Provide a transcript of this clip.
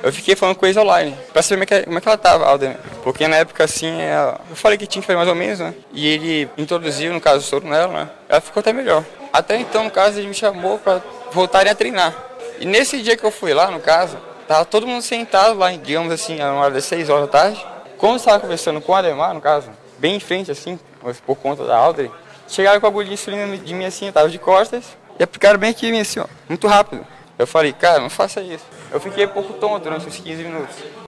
Eu fiquei falando com eles online, pra saber como é que ela tava, Alder. Porque na época, assim, eu falei que tinha que fazer mais ou menos, né? E ele introduziu, no caso, o soro nela, né? Ela ficou até melhor. Até então, no caso, ele me chamou pra voltarem a treinar. E nesse dia que eu fui lá, no caso, tava todo mundo sentado lá, digamos assim, a uma hora das 6 horas da tarde. Quando eu estava conversando com o Ademar, no caso, bem em frente, assim, por conta da Alder, chegaram com a agulha de insulina de mim, assim, eu tava de costas, e aplicaram bem aqui em mim, assim, ó, muito rápido. Eu falei, cara, não faça isso. Eu fiquei um pouco tonto durante uns 15 minutos.